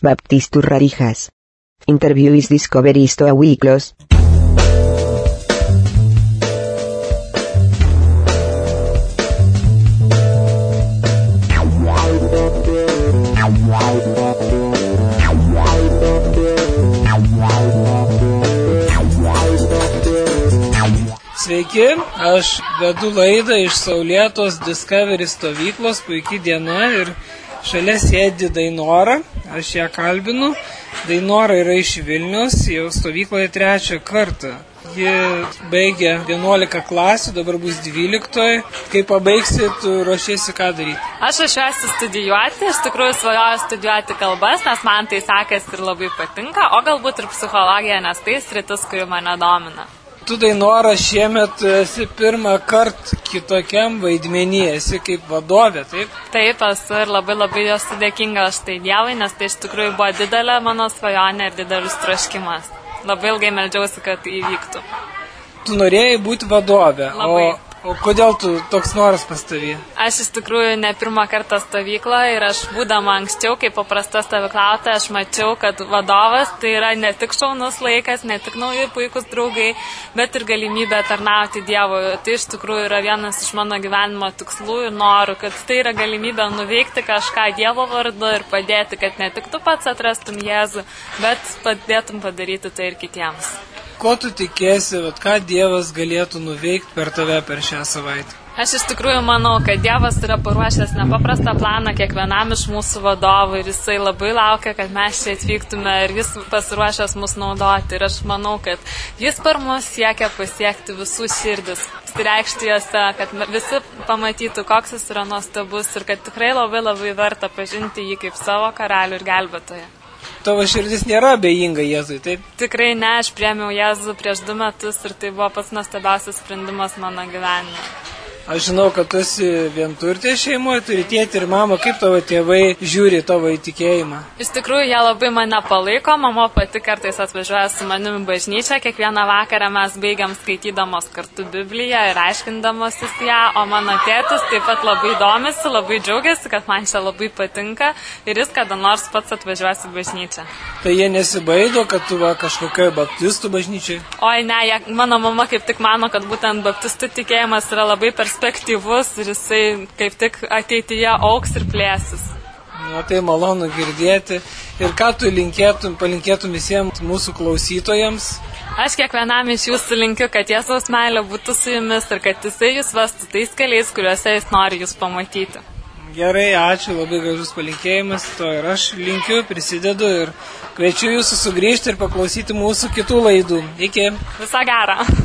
Baptistus Rarijas. Interviewis discoveristo a Wiklos. Sveiki, aš vedu laidą iš saulėtos Discovery stovyklos, puikiai diena ir šalia sėdi Dainora, aš ją kalbinu. Dainora yra iš Vilnius, jau stovykloje 3 kartą. Ji baigė 11 klasių, dabar bus 12. Kai pabaigsi, tu ruošiesi ką daryti? Aš ruošiuosi studijuoti, iš tikrųjų svajoju studijuoti kalbas, nes man tai sekasi ir labai patinka, o galbūt ir psichologiją, nes tai sritis, kuri mane domina. Tu, Dainora, šiemet esi pirmą kartą kitokiam vaidmenį, esi kaip vadovė, taip? Taip, esu ir labai esu dėkinga už tai Dievui, nes tai iš tikrųjų buvo didelė mano svajonė ir didelis troškimas. Labai ilgai meldžiausi, kad įvyktų. Tu norėjai būti vadovė, Labai. O kodėl tu toks noras pas tavį? Aš iš tikrųjų ne pirmą kartą stovykloje ir aš būdama anksčiau, kaip paprasta stovyklautoja, aš mačiau, kad vadovas tai yra ne tik šaunus laikas, ne tik nauji puikus draugai, bet ir galimybė tarnauti Dievui. Tai iš tikrųjų yra vienas iš mano gyvenimo tikslų ir norų, kad tai yra galimybė nuveikti kažką Dievo vardu ir padėti, kad ne tik tu pats atrastum Jėzų, bet padėtum padaryti tai ir kitiems. Ko tu tikėsi, ką Dievas galėtų nuveikti per tave per šią savaitę? Aš iš tikrųjų manau, kad Dievas yra paruošęs nepaprastą planą kiekvienam iš mūsų vadovų ir jisai labai laukia, kad mes čia atvyktume ir jis pasiruošęs mus naudoti. Ir aš manau, kad jis per mus siekia pasiekti visų širdis, reikšti jose, kad visi pamatytų, koks jis yra nuostabus ir kad tikrai labai verta pažinti jį kaip savo karalių ir gelbėtoją. Tavo širdis nėra abejinga Jėzui, taip? Tikrai ne, aš priėmiau Jėzų prieš 2 metus ir tai buvo pats nuostabiausias sprendimas mano gyvenime. Aš žinau, kad tu esi vienturtė šeimoje, turi tėtį ir mamą. Kaip tavo tėvai žiūri tavo įtikėjimą? Iš tikrųjų, jie labai mane palaiko. Mama pati kartais atvažiuoja su manimi bažnyčią. Kiekvieną vakarą mes baigiam skaitydamos kartu Bibliją ir aiškindamosis ją. O mano tėtis taip pat labai domisi, labai džiaugiasi, kad man čia labai patinka. Ir jis kada nors pats atvažiuosi į bažnyčią. Tai jie nesibaido, kad tu kažkokioj baptistų bažnyčiai? Oi, ne, mano mama kaip tik mano, kad būtent baptistų tikėjimas yra labai perspektyvus ir jisai kaip tik ateityje augs ir plėsis. Tai malonu girdėti. Ir ką tu palinkėtum visiems mūsų klausytojams? Aš kiekvienam iš jūsų linkiu, kad Jėzaus meilė būtų su jumis ir kad jisai jūs vestų tais keliais, kuriuose jis nori jūs pamatyti. Gerai, ačiū, labai gražus palinkėjimas. To ir aš linkiu, prisidedu ir kviečiu jūsų sugrįžti ir paklausyti mūsų kitų laidų. Iki. Visą gerą.